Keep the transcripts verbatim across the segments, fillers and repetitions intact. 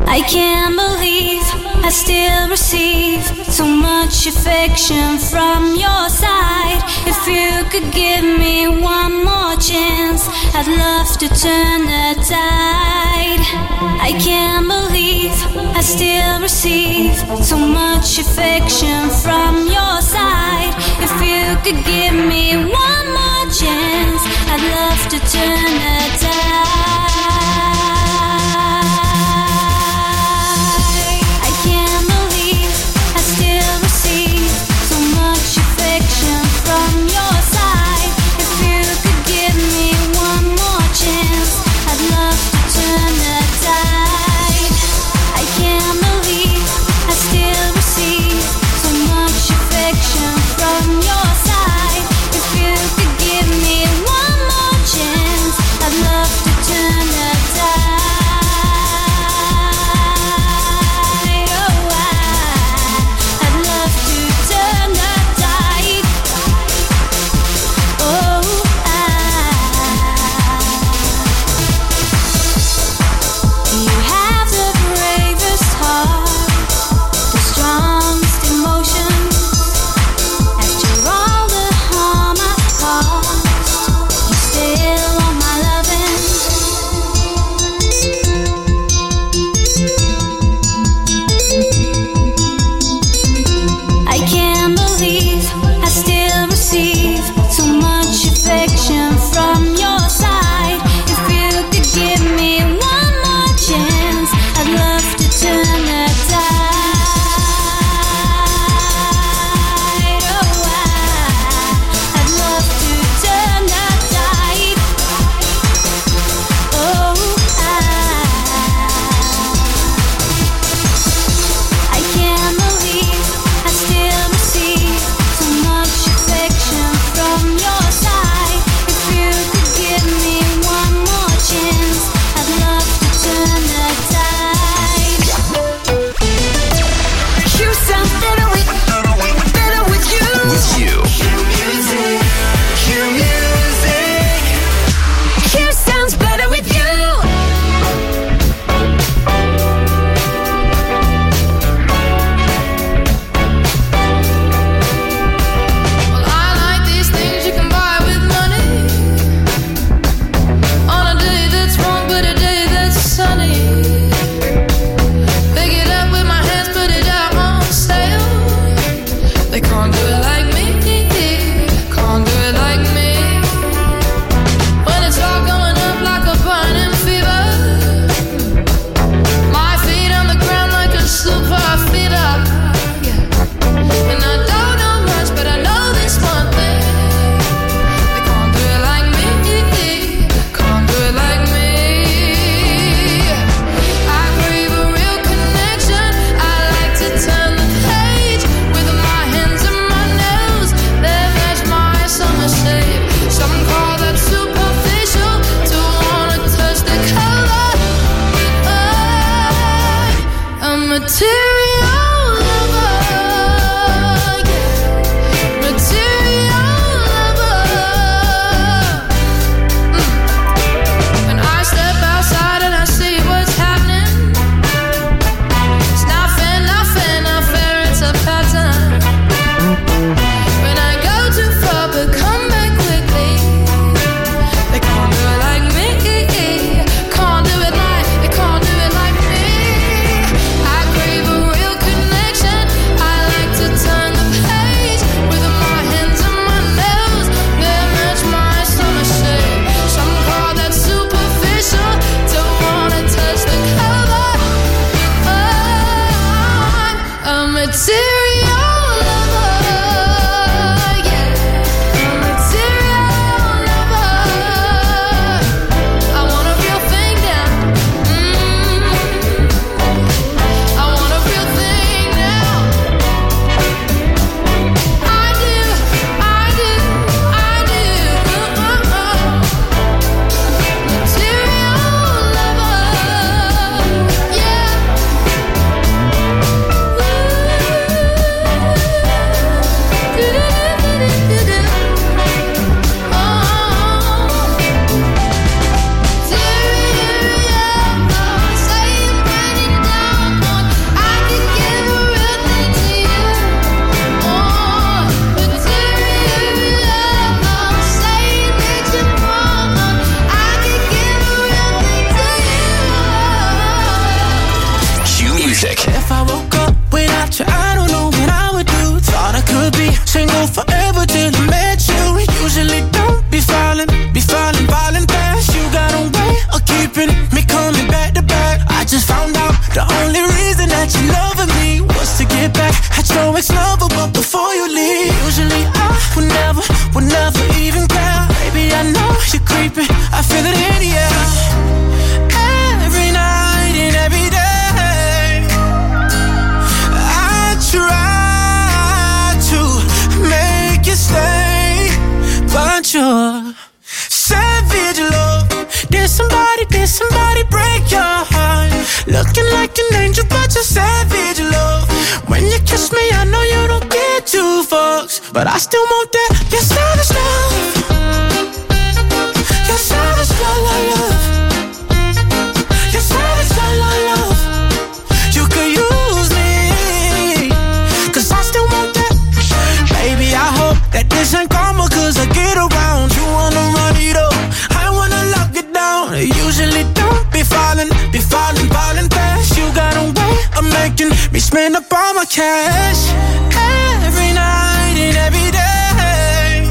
I can't believe I still receive so much affection from your side. If you could give me one more chance, I'd love to turn the tide. I can't believe I still receive so much affection from your side. If you could give me one more chance, I'd love to turn the tide. From your side, if you could give me one more chance, till I met you. Usually don't be falling, be falling, falling fast. You got a way of keeping me coming back to back. I just found out the only reason that you loving me was to get back at your ex-lover, but before you leave, usually I would never, would never even care. Baby, I know you're creeping, I feel it in the air. Every night and every day, I try to make you stay, but you're savage love. Did somebody, did somebody break your heart? Looking like an angel, but you're savage love. When you kiss me, I know you don't get two fucks, but I still want that. You're savage love. You're savage love, love, love. You're savage love, love, love. You could use me, cause I still want that. Baby, I hope that this ain't karma, cause I get around. You wanna run it up, I wanna lock it down. Usually don't be falling, be falling, falling fast. You got a way of making me spend up all my cash. Every night and every day,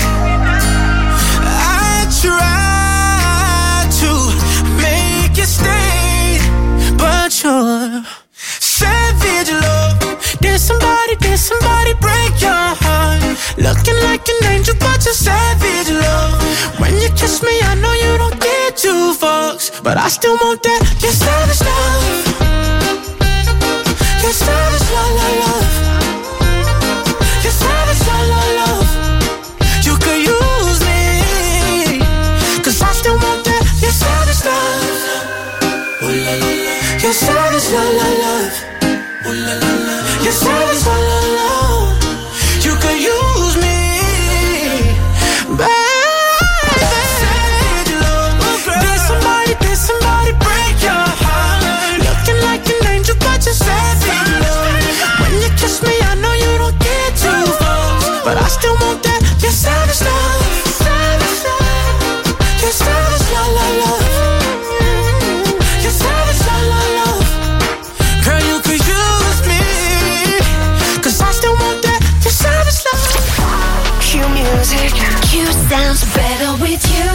I try to make you stay, but you're savage love. Did somebody, did somebody break your heart? Looking like an angel, but you're savage love. When you kiss me, I know you don't get two fucks, but I still want that. You're savage love. You're savage love, love, love. You're savage love, love, love. You could use me, cause I still want that. You're savage love. Ooh la la la. You're savage love, love, love. Ooh la la la. You're savage love, love, love. You could use me, baby. Savage love. Did somebody, did somebody break your heart? Looking like an angel, but you're savage love. When you kiss me, I know you don't get two fucks, but I still want that. You're savage love. Savage love. You're savage love, love, love. You're savage love, love, love. Girl, you could use me, cause I still want that. You're savage love. Q music. Q sounds better with you.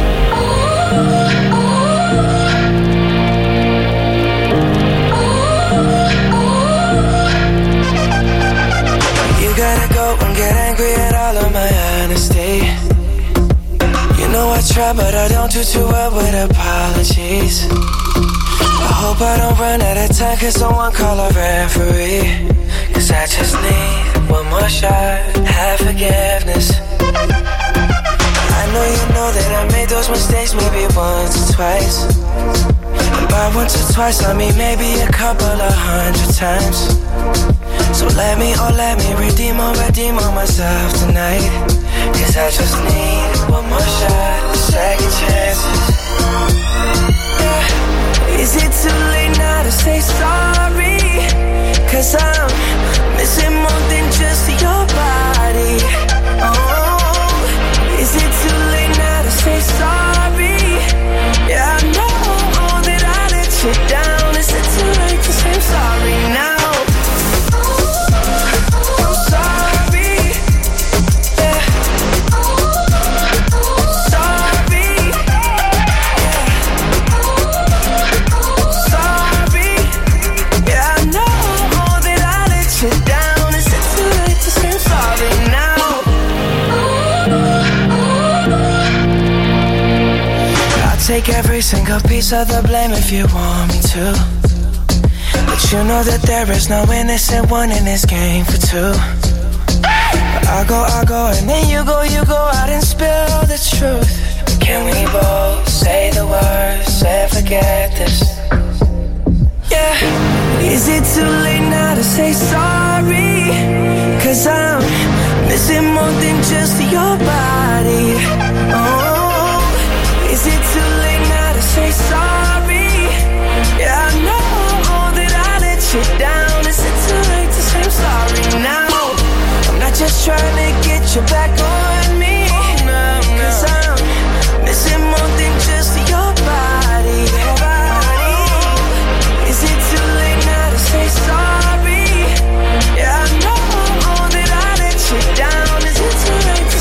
You gotta go and get angry at all of my honesty. You know I try, but I don't do too well with apologies. I hope I don't run out of time, cause someone call a referee. Cause I just need one more shot, have forgiveness. I know you know that I made those mistakes maybe once or twice. And by once or twice I mean maybe a couple of hundred times. So let me, oh let me redeem or redeem on myself tonight. Cause I just need one more shot, second chances. Yeah. Is it too late now to say sorry? Cause I'm missing more than just your body. Oh, is it too late now to say sorry? Yeah, I know that I let you down. Is it too late to say I'm sorry now? I'm sorry. Yeah. Sorry. Yeah. Sorry. Yeah, I know that I let you down. Is it too late to say I'm sorry now? I'll take every single piece of the blame if you want me to. But you know that there is no innocent one in this game for two. But I go, I go, and then you go, you go out and spill the truth. Can we both say the words and forget this? Yeah. Is it too late now to say sorry? Cause I'm missing more than just your body. Oh, is it too late now to say sorry? Yeah, I know that I let you down. Is it too late to say I'm sorry now? I'm not just trying to get you back on me. Cause I'm missing more than just your body. Is it too late now to say sorry? Yeah, I know that I let you down. Is it too late to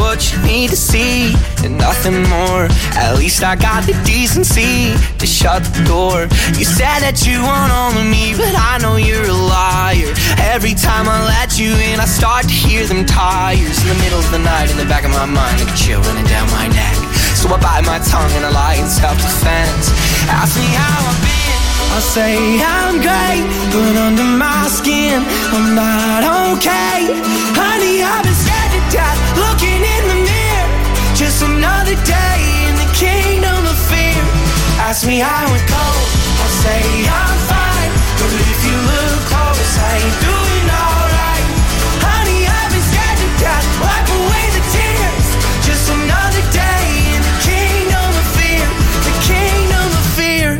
what you need to see and nothing more. At least I got the decency to shut the door. You said that you want all of me, but I know you're a liar. Every time I let you in, I start to hear them tires in the middle of the night, in the back of my mind, like a chill running down my neck. So I bite my tongue and I lie in self-defense. Ask me how I've been, I'll say I'm great, but under my skin I'm not okay. Honey, I've been scared to death, looking in the mirror. Just another day in the kingdom of fear. Ask me how it goes, I'll say I'm fine, but if you look close, I ain't doing alright. Honey, I've been scared to death, wipe away the tears. Just another day in the kingdom of fear, the kingdom of fear.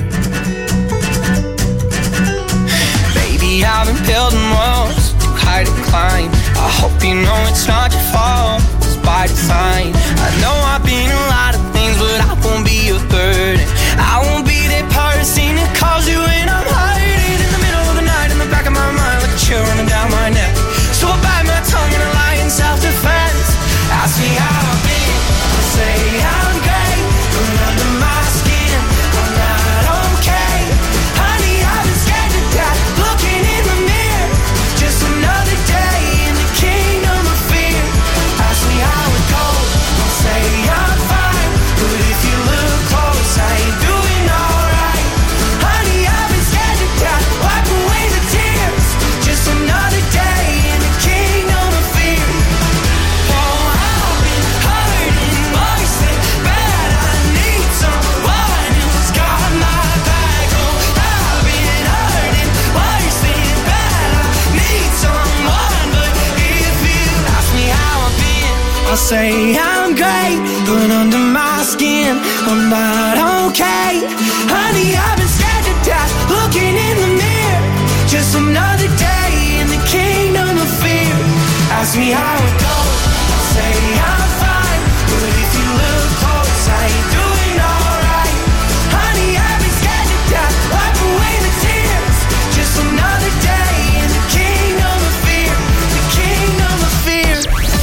Baby, I've been building walls too high to climb. I hope you know it's not your fault, it's by design. I know I've been a lot of things, but I won't be a burden. I won't be that person that calls you when I'm hiding in the middle of the night, in the back of my mind, like a chill running down my neck. So I bite my tongue and I lie in self-defense. Ask me how I've been, I'll say I'm great, but under my skin I'm not okay. Honey, I've been scared to death, looking in the mirror. Just another day in the kingdom of fear. Ask me how it goes, I'll say I'm fine, but if you look close, I ain't doing alright. Honey, I've been scared to death, wipe away the tears. Just another day in the kingdom of fear. Oh, I've been hurting, wasting bad. I need someone who's got my back. Oh, I've been hurting, wasting bad. I need someone, but if you ask me how I've been, I'll say I'm great, but under my skin I'm not okay. Honey, I've been scared to death, looking in the mirror. Just another day in the kingdom of fear. Ask me how it goes, I'll say I'm fine, but if you look close, I ain't doing alright. Honey, I've been scared to death, wipe away the tears. Just another day in the kingdom of fear, the kingdom of fear.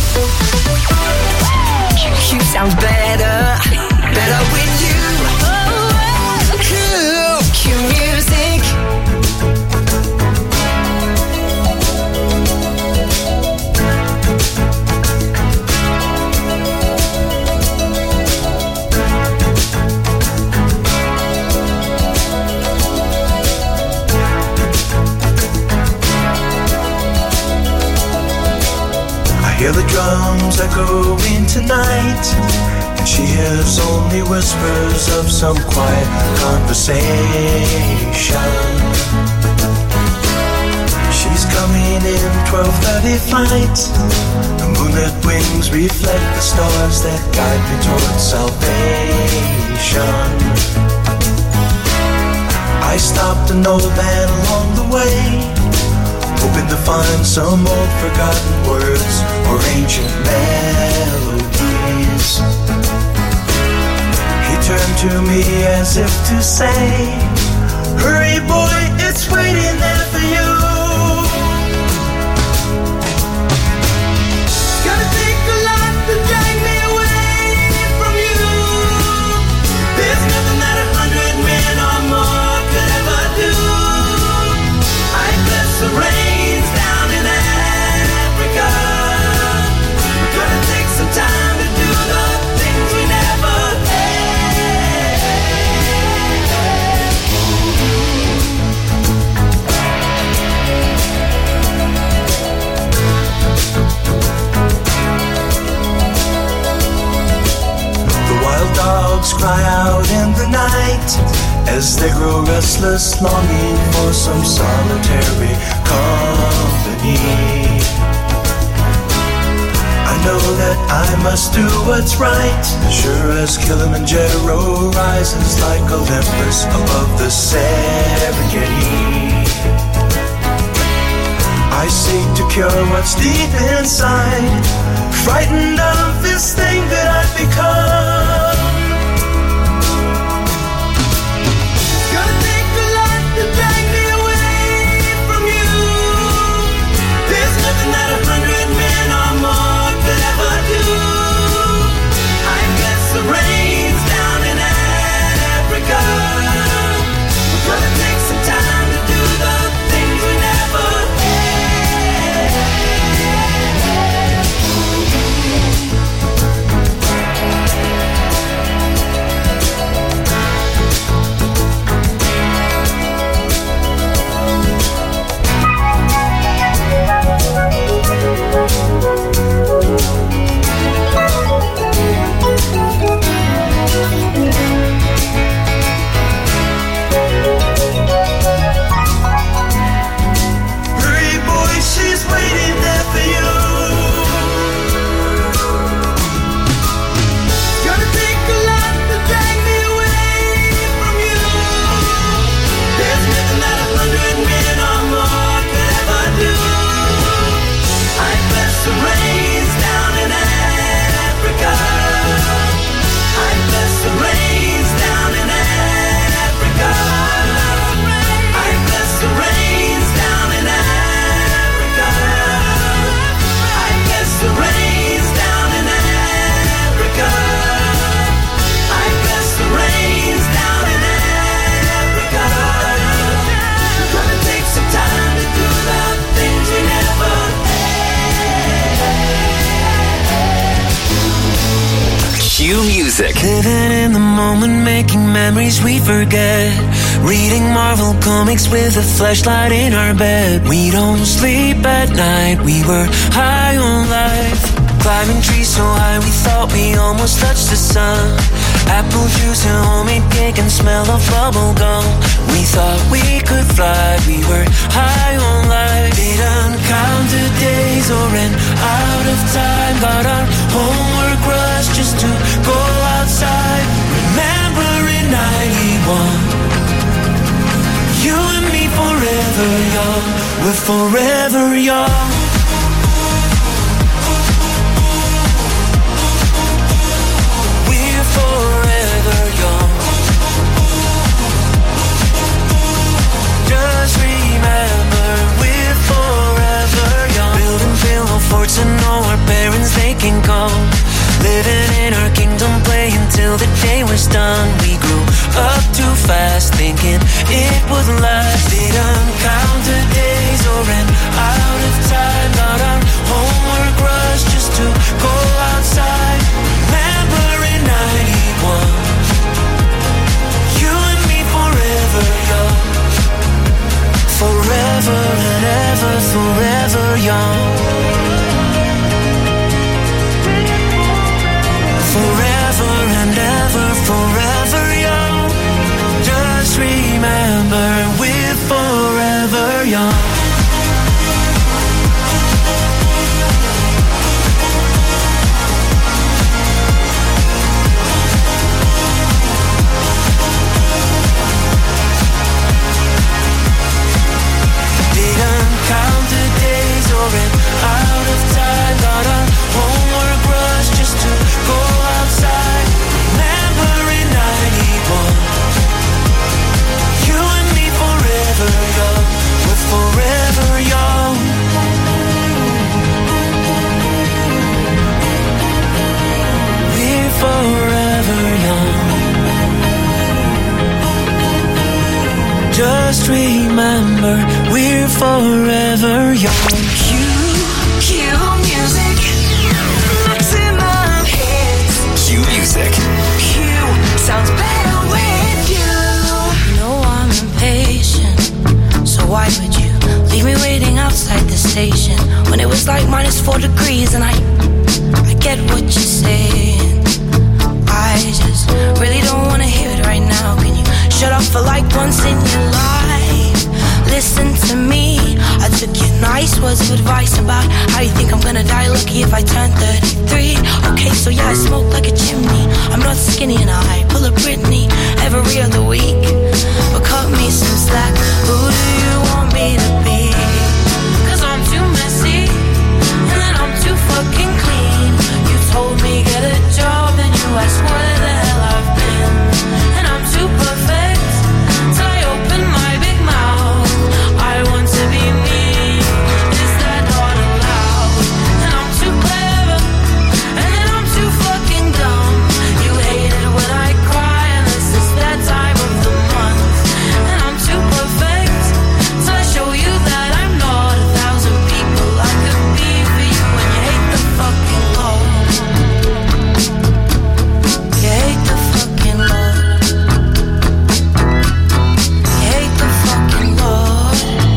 Q sounds better, better with you. Oh, cool. Q music. I hear the drums echoing tonight, and she hears only whispers of some quiet conversation. She's coming in twelve thirty flight. The moonlit wings reflect the stars that guide me towards salvation. I stopped an old man along the way, hoping to find some old forgotten words or ancient melodies. He turned to me as if to say, hurry boy, it's waiting there for you. It's gonna take a lot to drag me away from you. There's nothing that a hundred men or more could ever do. I bless the rains down in Africa. We're gonna take some time to do the things we never had. The wild dogs cry out in the night as they grow restless, longing for some solitary company. I know that I must do what's right, sure as Kilimanjaro rises like Olympus above the Serengeti. I seek to cure what's deep inside, frightened of this thing that I've become. Gonna take a lot to drag me away from you. There's nothing that a hundred men or more could ever do. Q Music. Living in the moment, making memories we forget. Reading Marvel comics with a flashlight in our bed. We don't sleep at night, we were high on life. Climbing trees so high we thought we almost touched the sun. Apple juice and homemade cake and smell of bubble gum. We thought we could fly, we were high on life. Didn't count the days or ran out of time. Got our homework rush just to go outside. Remember in ninety-one, you and me forever young. We're forever young. Forever young. Just remember we're forever young. Building pillow forts and know our parents they can come. Living in our kingdom, playing till the day was done. We grew up too fast, thinking it would last. Didn't count the days or ran out of time. Got our homework rush just to go outside. Remember in ninety-one, you and me forever young. Forever and ever, forever young. Forever and ever, forever young. Just remember we're forever young. Didn't count the days or ran out of time. Got our homework rush just to go outside. Remember in ninety-one, you and me forever young. We're forever young. We're forever young. Just remember we're forever young. Q, Q Music. Maximum hits. Q Music. Q sounds better with you. You know I'm impatient, so why would you leave me waiting outside the station when it was like minus four degrees? And I, I get what you're saying. I just really don't wanna hear it right now. Can you shut up for like once in your life? Listen to me. I took your nice words of advice about how you think I'm gonna die lucky if I turn thirty-three. Okay, so yeah, I smoke like a chimney. I'm not skinny and I pull a Britney every other week. But cut me some slack. Who do you want me to be? Cause I'm too messy and then I'm too fucking clean. You told me get a job and you asked where the hell I've been. And I'm too perfect till I open my big mouth. I want to be me, is that not allowed? And I'm too clever, and then I'm too fucking dumb. You hate it when I cry, and this is that time of the month. And I'm too perfect, so I show you that I'm not a thousand people I could be for you. When you hate the fucking Lord, you hate the fucking Lord, you hate the fucking Lord.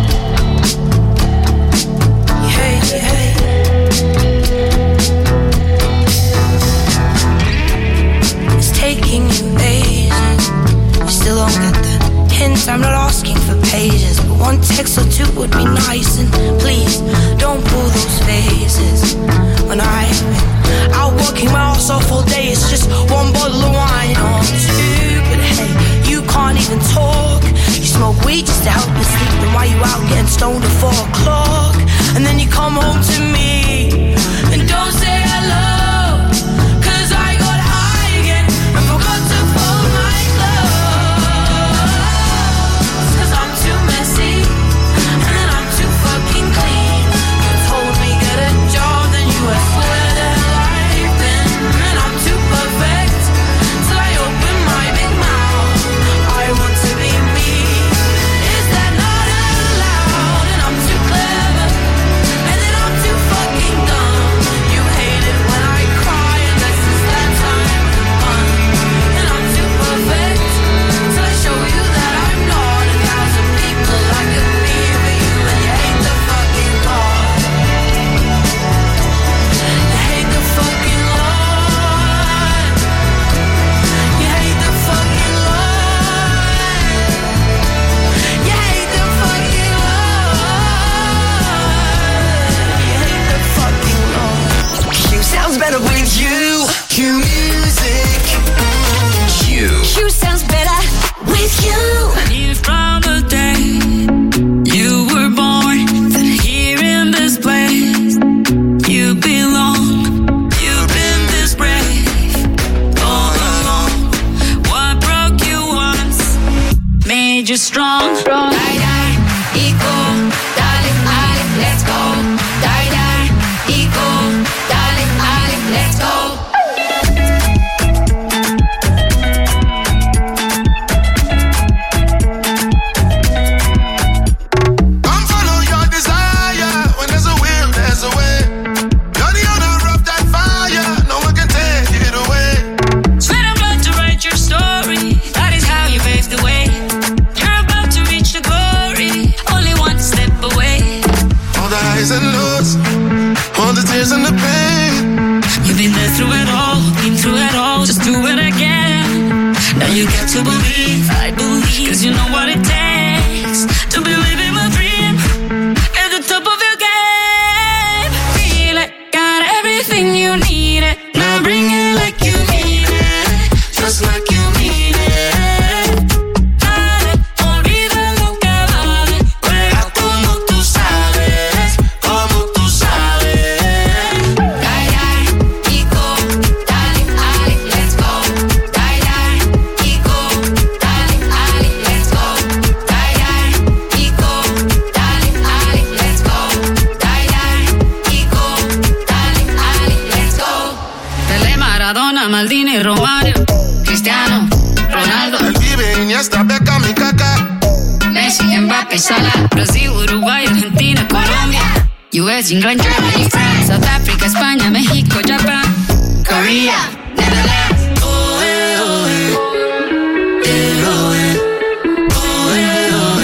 It's taking you ages. You still don't get the hint. I'm not asking for pages, but one text or two would be nice. And please don't pull those phases. When I've been out working my ass off all day, it's just one bottle of wine. Oh, I'm stupid. Hey, you can't even talk. You smoke weed just to help you sleep. Then why you out getting stoned at four o'clock? And then you come home to me and don't say hello. Cause I got high again and forgot to fold my clothes. Cause I'm too messy and then I'm too fucking clean. You told me get a job, then you asked where the hell you strong. strong. Die, die, eco, darling, darling, let's go. Die, die, eco, darling, darling, let's go. Come follow your desire. When there's a will, there's a way. You're the owner of that fire. No one can take it away. Sweat and blood to write your story. That is how you pave the way. You're about to reach the glory. Only one step away. All the highs and lows, all the tears and the pain. You've been there through it all, been through it all. Just do it again. Now you get to believe, I believe, cause you know what it takes to believe in my dream. At the top of your game. Feel it, got everything you need it. Now bring it like you mean it. Just like you mean it. Dale, olvida lo que vale. Juega como tú sabes, como tú sabes. Die, die, eco, darling, darling, let's go. Die, die, eco, darling, darling, let's go. Die, die, eco, darling, darling, let's go. Die, die, eco, darling, darling, let's go. Pelé, Maradona, Maldini, Romario, Cristiano, Ronaldo, El Pibe, Iniesta, Beckham y Kaká. Messi, Mbappé, Salah, Brasil, Uruguay, Argentina, Colombia, U S, England, Germany, France, South Africa, España, México, Japan, Korea, Netherlands. Oh, eh, oh, eh. Eh, oh, eh. Oh, eh, oh,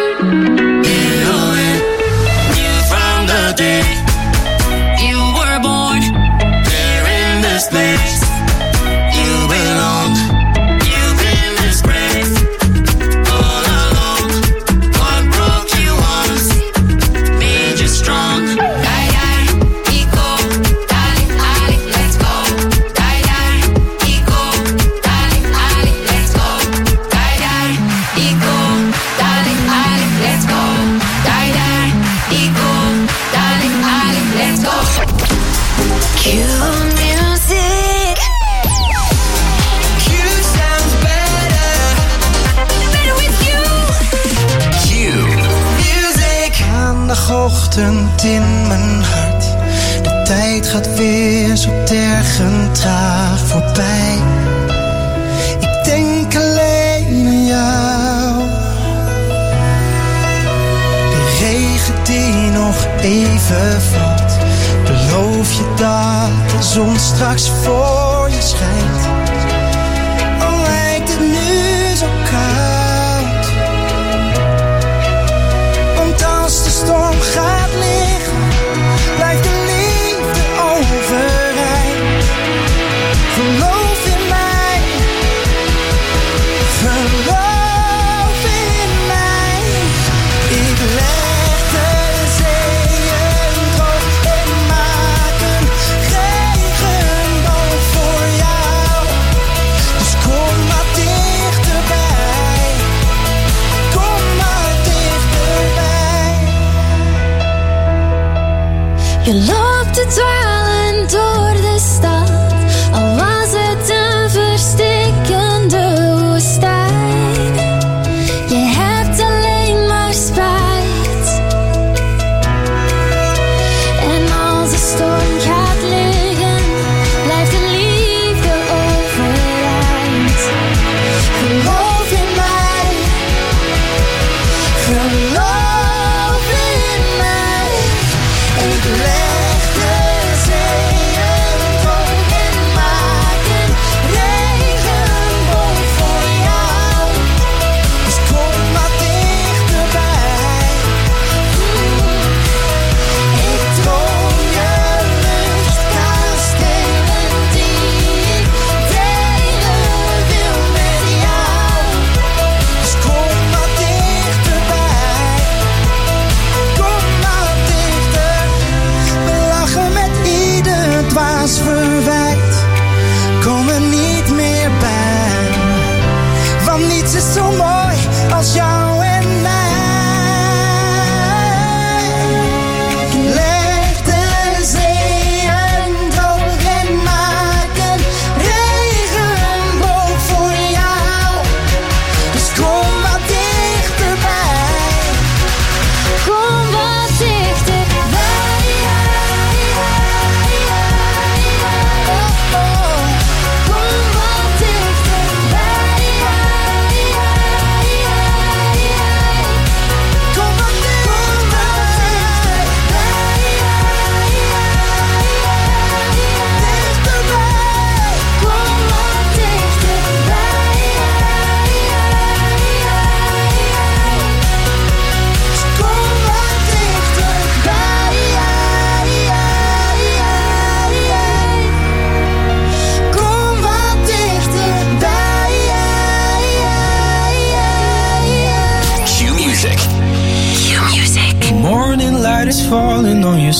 eh. Eh, oh, eh. Knew from the day you were born there in this place. You belong. You've been this brave all along. What broke you once made you strong. Die, die, eco, darling, darling, let's go. Die, die, eco, darling, darling, let's go. Die, die, eco, darling, darling, let's go. Die, die, eco, darling, darling, let's go. Cue music. Q sounds better. Better with you. Q music. Maandagochtend in mijn hart. De tijd gaat weer zo tergend traag voorbij. Ik denk alleen aan jou. De regen die nog even valt. Beloof je dat de zon straks voor je schijnt. Al lijkt het nu zo koud. Want als de storm gaat liggen, blijft de liefde overeind. Geloof in mij, geloof in mij. Ik leg de zeeën droog en maak een regenboog voor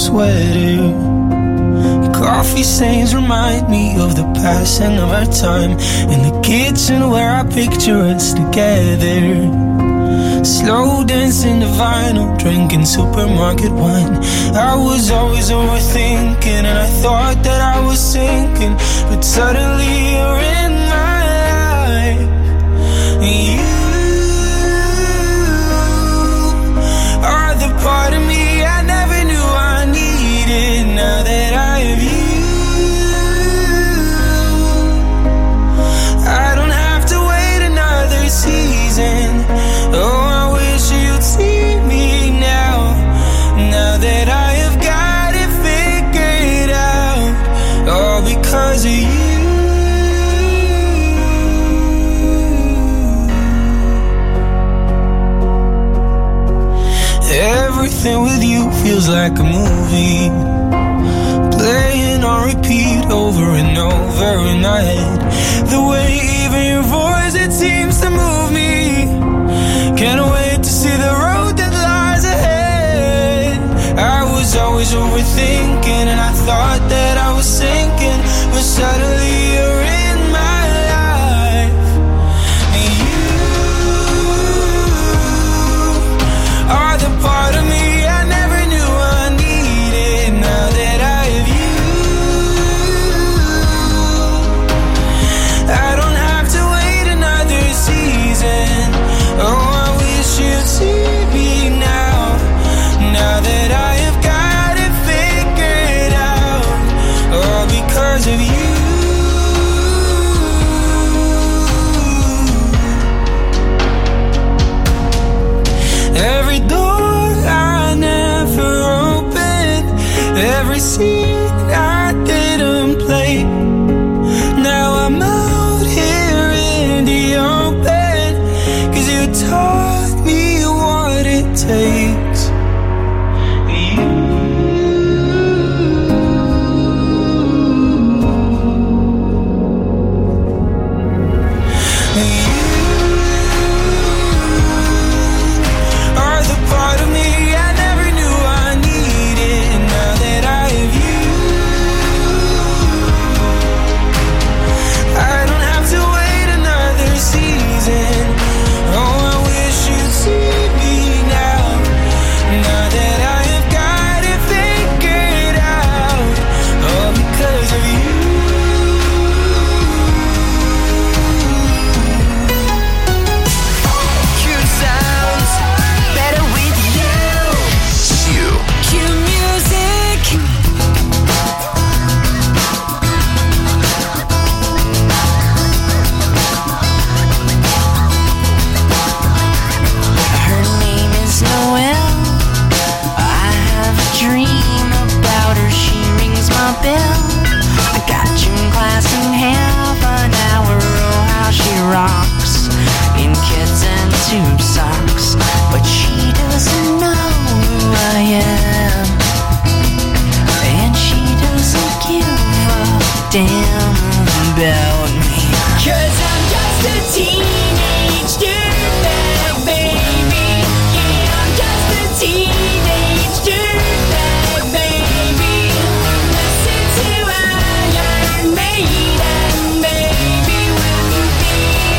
sweater. Coffee stains remind me of the passing of our time in the kitchen where I picture us together. Slow dancing to vinyl, drinking supermarket wine. I was always overthinking and I thought that I was sinking, but suddenly you're in my life. You are the part of me I never knew I needed. Now that I have you, I don't have to wait another season. Oh, I wish you'd see me now. Now that I have got it figured out, all because of you. Everything with you feels like a movie, playing on repeat over and over in my head. The way even your voice, it seems to move me. Can't wait to see the road that lies ahead. I was always overthinking and I thought that I was sinking, but suddenly you're in my life. And you are the part of me I never knew I needed. Now that I have you, I don't have to wait another season. Oh, I wish you'd see me now. Now that I have got it figured out, all because of you. Every door I never opened, every scene I didn't play. Now I'm out here in the open, 'cause you taught me what it takes. You are the part of me I never knew I needed. Now that I have you, I don't have to wait another season. Oh, I wish you'd see me now. Now that I have got it figured out, all because of you. Q sounds better with you. Q music. Her name is Noelle. I have a dream about her. She rings my bell. I got gym class in half an hour. Oh, how she rocks in kids and tube socks. But she doesn't know who I am, and she doesn't give a damn about me. 'Cause I'm just a teenage dirtbag, baby. Yeah, I'm just a teenage dirtbag, baby. Listen to Iron Maiden, baby, with me.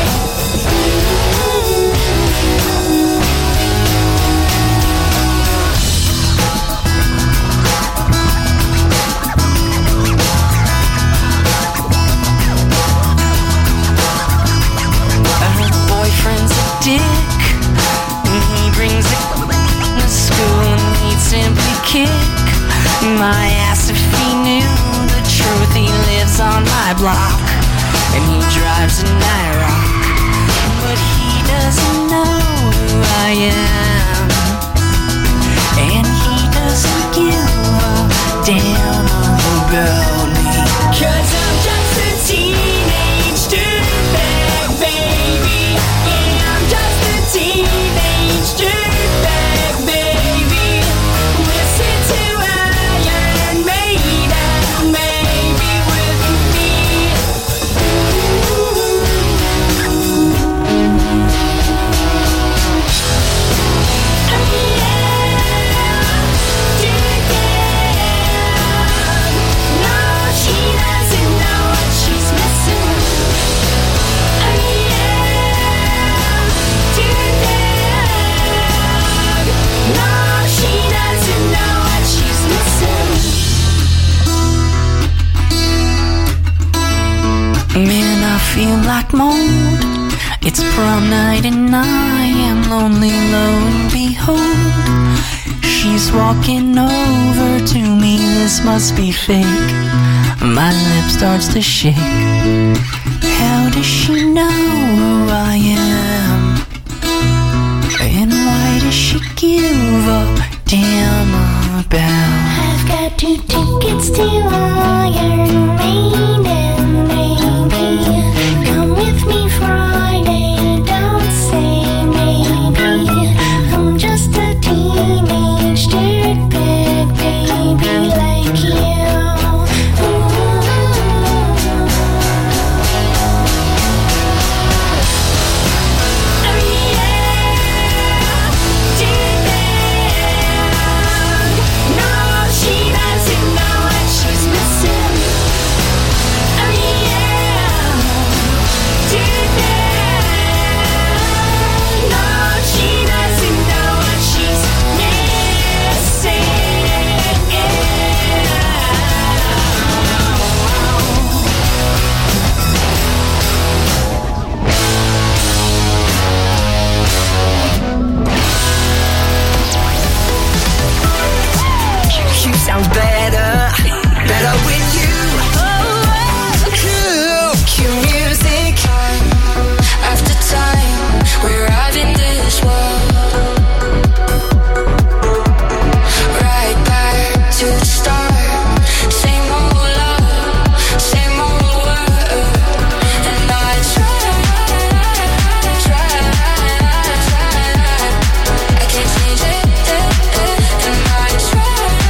Her boyfriend's a dick, and he brings it to school and he'd simply kick my ass if he knew the truth. He lives on my block and he drives an IROC, but he doesn't know who I am, and he doesn't give a damn about me. 'Cause I'm just a teenage dirtbag, baby. Yeah, I'm just a teenage dirtbag, baby. Listen to Iron Maiden, baby, with me. feel like mold. It's prom night and I am lonely, lo and behold. She's walking over to me, this must be fake. My lip starts to shake. How does she know who I am? And why does she give a damn about? I've got two tickets to Iron Maiden, baby. Come with me Friday, don't say maybe. I'm just a teenage dirtbag baby like you. Sounds better, better with you. Oh, Q, Q music. Time after time, we arrive in this world. Right back to the start. Same old love, same old word. And I try, try, try. I can't change it, and I try.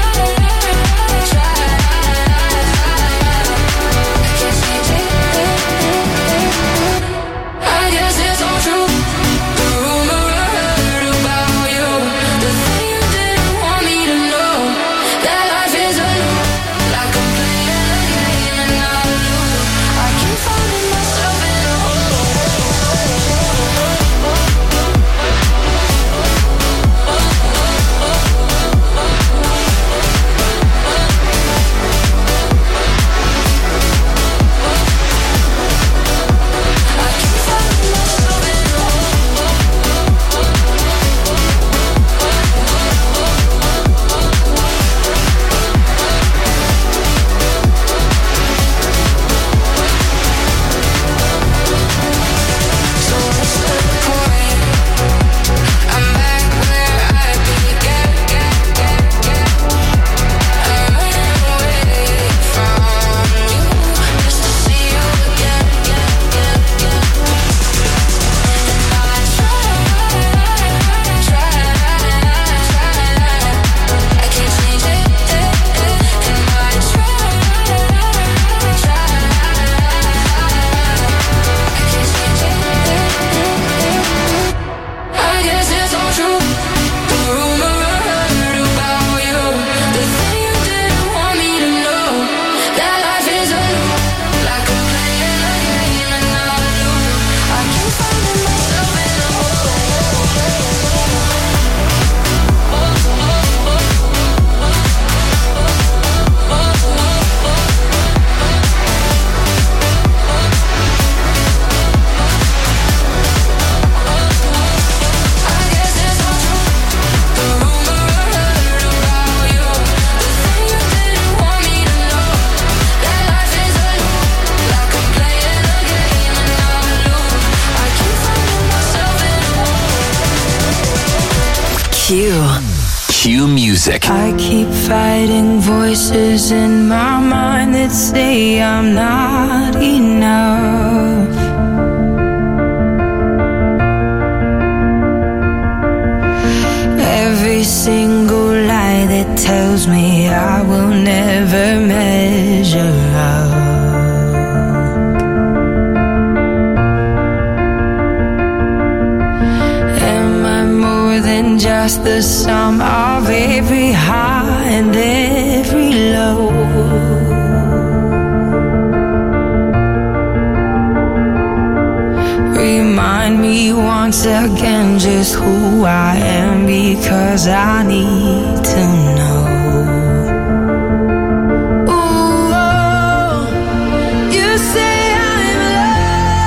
Q. Q music. I keep fighting voices in my mind that say I'm not enough. Every single lie that tells me I will never measure up. Just the sum of every high and every low. Remind me once again just who I am, because I need to know. Ooh, oh, you say I'm loved.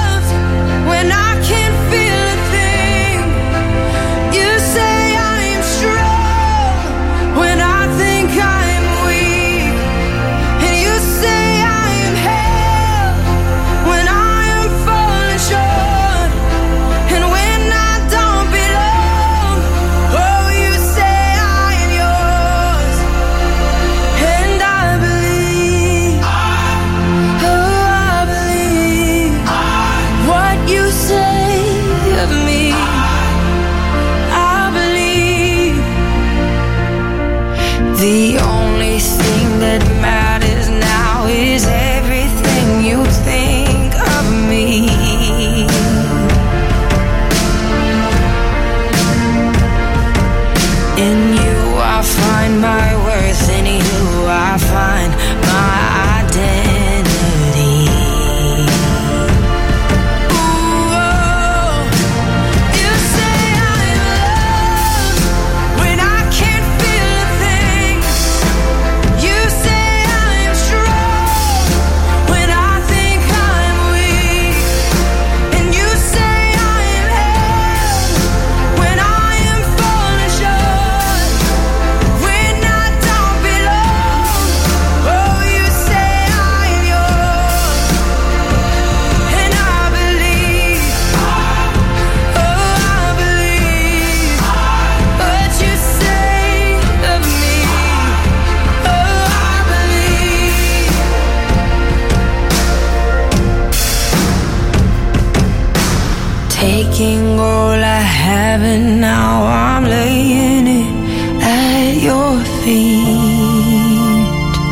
taking all I have and now I'm laying it at your feet.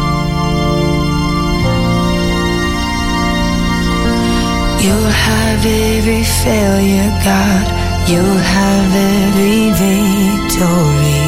You'll have every failure, God. You'll have every victory.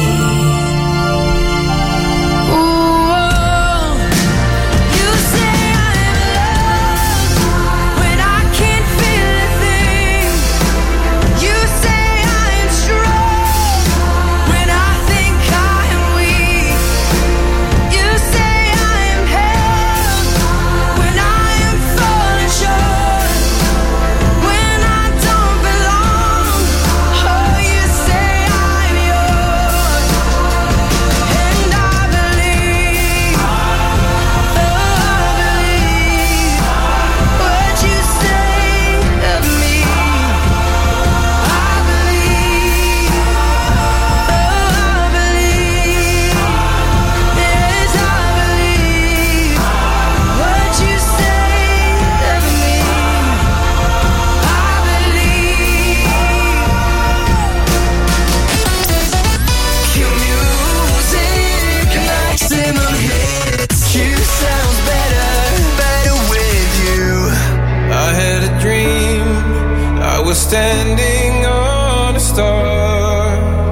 Standing on a star,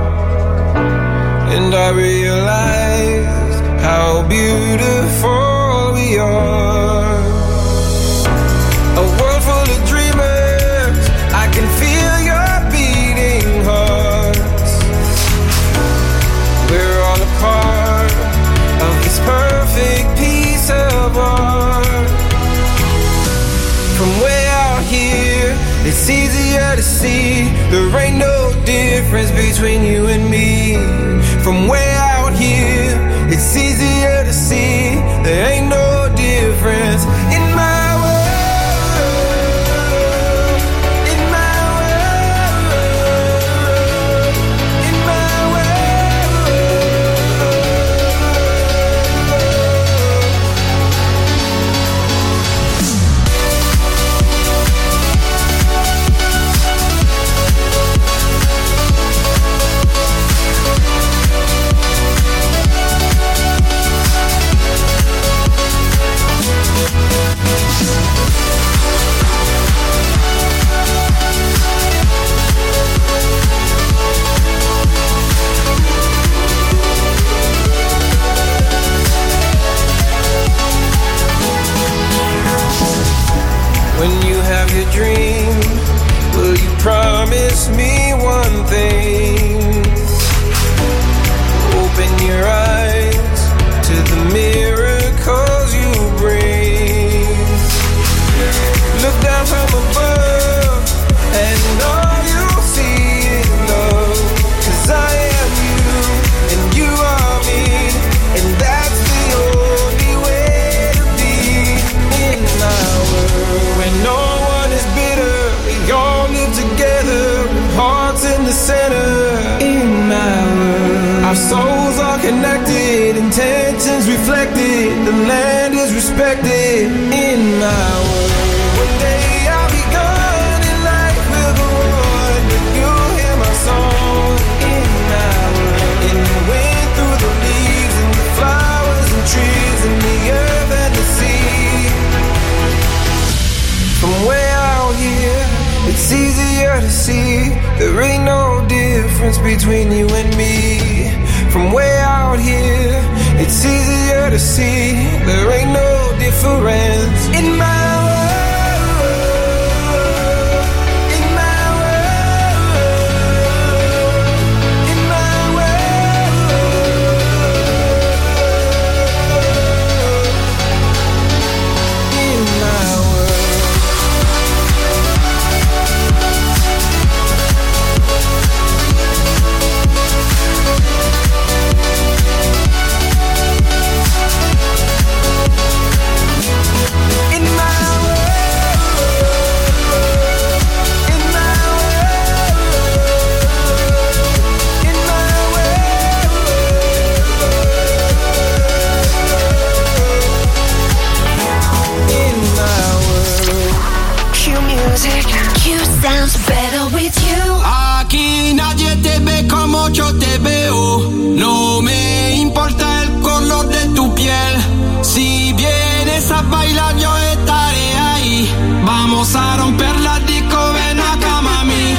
and I realized how beautiful we are. A world full of dreamers, I can feel your beating hearts. We're all a part of this perfect piece of art. From way out here, it's easier to see there ain't no difference between you and me. From way out here, it's easier to see there ain't no difference in my world, in my world, in my When you have your dream, will you promise me one thing? Open your eyes to the miracles you bring. Look down from above and all you'll see is love. 'Cause I am you and you are me, and that's the only way to be in my world. When no one is bitter, we all live together with hearts in the center. In my world, our souls are connected, intentions reflected, the land is respected. In my world, one day I'll be gone and life will go on, but you'll hear my song. In my world, in the wind, through the leaves, and the flowers and trees, and the earth and the sea. From way out here, it's easier to see there ain't no difference between you and me. From way out here, it's easier to see there ain't no difference in my world, in my world, in my world, in my world. In my music. Q sounds better with you. Aquí nadie te ve como yo te veo. No me importa el color de tu piel. Si vienes a bailar yo estaré ahí. Vamos a romper la disco, ven acá mami.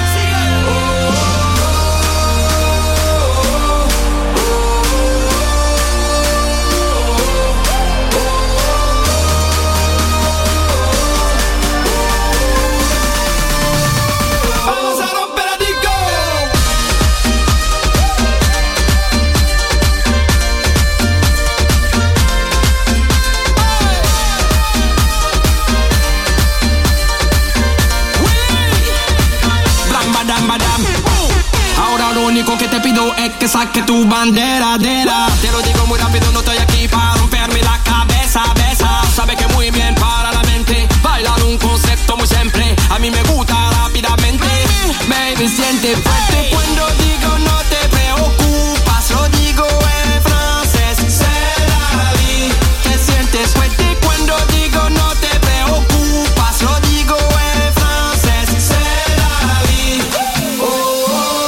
Lo único que te pido es que saque tu bandera, dera. Te lo digo muy rápido, no estoy aquí para romperme la cabeza, besa. Sabe que muy bien para la mente. Bailar un concepto muy simple. A mí me gusta rápidamente. Baby, siente fuerte cuando digo no te preocupas. Lo digo en francés, c'est la vie. Te sientes fuerte cuando digo no te preocupas. Lo digo en francés, c'est la vie. Oh, oh.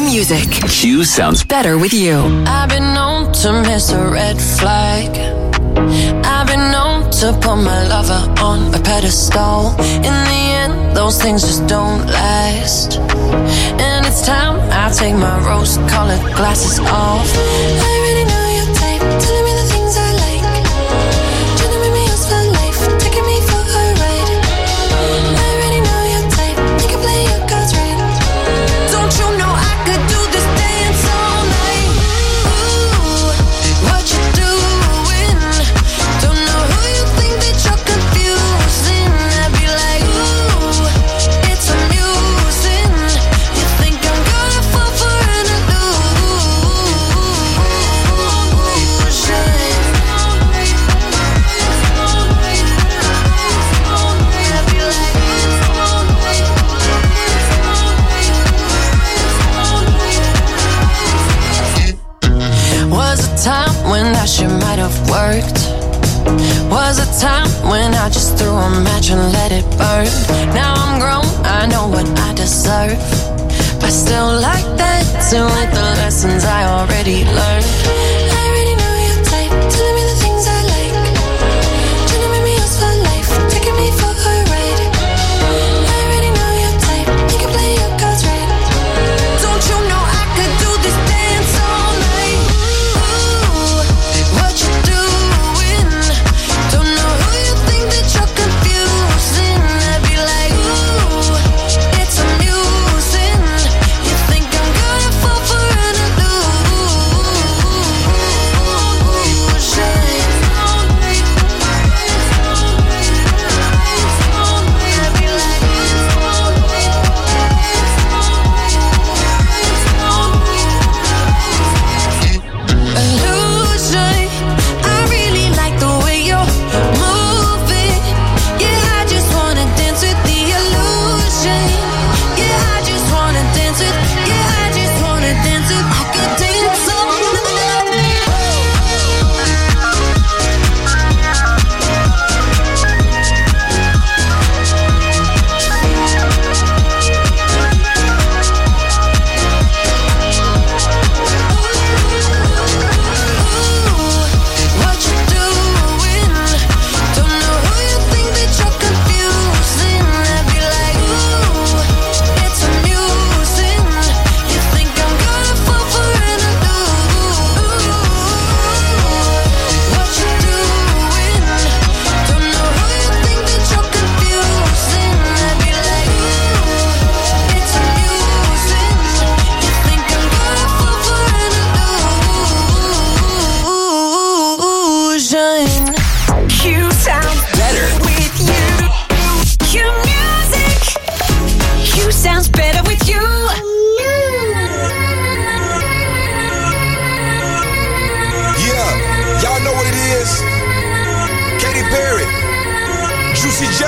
music. Q sounds better with you. I've been known to miss a red flag. I've been known to put my lover on a pedestal. In the end, those things just don't last. And it's time I take my rose-colored glasses off. I already know your type, telling me the things I like. Trying to make me yours for life, taking me for a ride. I already know your type, you can play your cards right. Don't you know I could do this dance all night? Ooh, what you doing? Don't know who you think that you're confusing. I'd be like, ooh, it's amusing. You think I'm gonna fall for an illusion. Was a time when that shit might have worked. Was a time when I just threw a match and let it burn. Now I'm grown, I know what I deserve. I still like that, so with the lessons I already learned. I already know your type, telling me the things I like. Trying to make me yours for life, taking me for a ride. I already know your type, you can play your cards right. Don't you know I could do this dance all night? Ooh, what you doing? Don't know who you think that you're confusing. I'd be like, ooh, it's amusing. You think I'm gonna fall for an illusion. I really like the way you're moving. Yeah, I just wanna dance with the illusion. Yeah, I just wanna dance with. Yeah, I just wanna dance with. I could dance all night. What you doing? Don't know who you think that you're confusing. I'd be like, ooh, it's amusing. You think I'm gonna fall for an illusion. What you doing? Don't know who you think that you're confusing. I'd be like, ooh, it's amusing. You think I'm gonna fall for an illusion. Q sounds better with you. Q music. Q sounds better with you. Yeah, y'all know what it is. Katy Perry, Juicy J.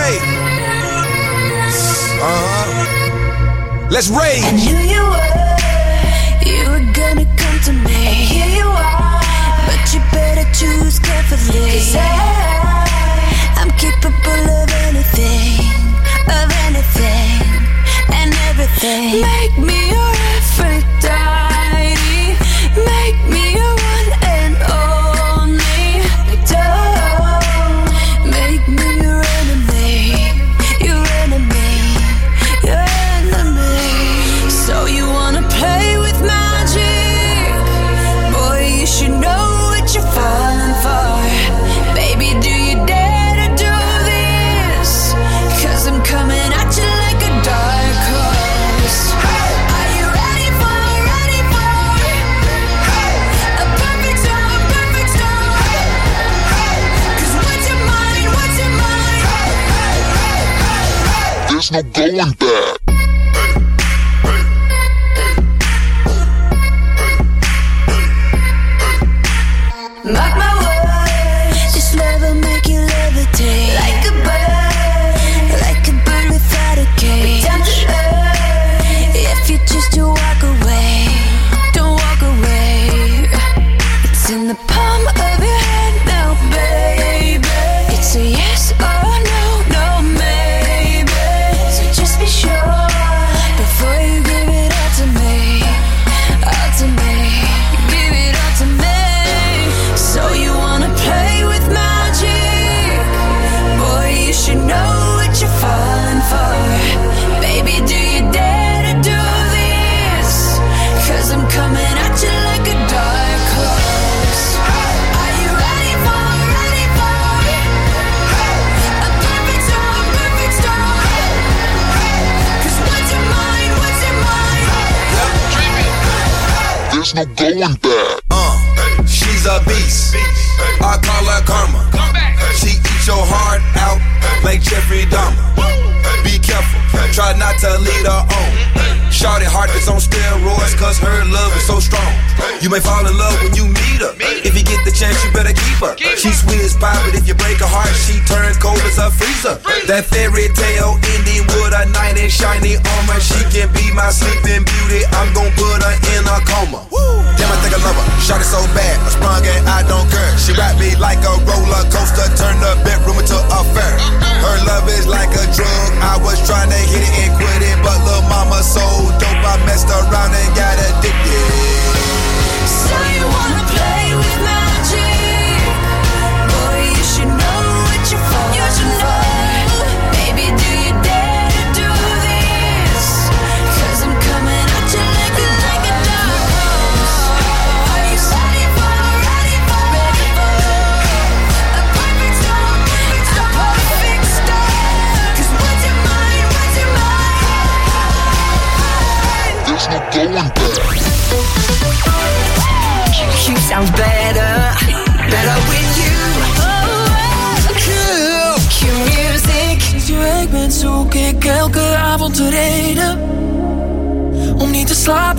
Uh-huh. Let's rage. I knew you were, you were gonna come to me. And here you are, but you better choose carefully. 'Cause I, I'm capable of anything, of anything, and everything. Make me your Aphrodite, make me your one and only. Don't make me your enemy, your enemy, your enemy. So you wanna play with magic? Boy, you should know what you're falling for. Baby, do you dare to do this? 'Cause I'm coming at you like a dark horse. Are you ready for, ready for a perfect storm, perfect storm? 'Cause what's your mind, what's your mind? There's no going back. Mark my words, this love will make you levitate. Like a bird, like a bird without a cage. Down to earth, if you choose to walk away, don't walk away. It's in the palm of your hand now, baby. It's a yes or no, no maybe. So just be sure There's no going back. Uh, she's a beast. I call her karma. She eats your heart out like Jeffrey Dahmer. Be careful, try not to lead her on. Shorty heart is on steroids, cause her love is so strong. You may fall in love when you meet her. If you get the chance, you better keep her. She's sweet as pie, but if you break her heart, she turns cold as a freezer. That fairy tale ending with a knight in shiny armor. She can be my sleeping beauty. I'm gon' put her in a coma. Damn, I think I love her. Shorty so bad, I sprung and I don't care. She wrapped me like a roller coaster, turned the bedroom into a fair. Her love is like a drug. I was trying to hit it and quit it, but lil' mama so dope, I messed around and got addicted. So you wanna play with magic? Boy, you should know what you're falling for. Baby, do you dare to do this? Cause I'm coming at you like a, like a dark horse. Are you ready for, ready for, ready for a perfect storm, a perfect storm? Cause what's your mind, what's your mind? There's no going back. Q sounds better, better with you. Oh, Q, Q music. Is je week met zoek ik elke avond de reden om niet te slapen.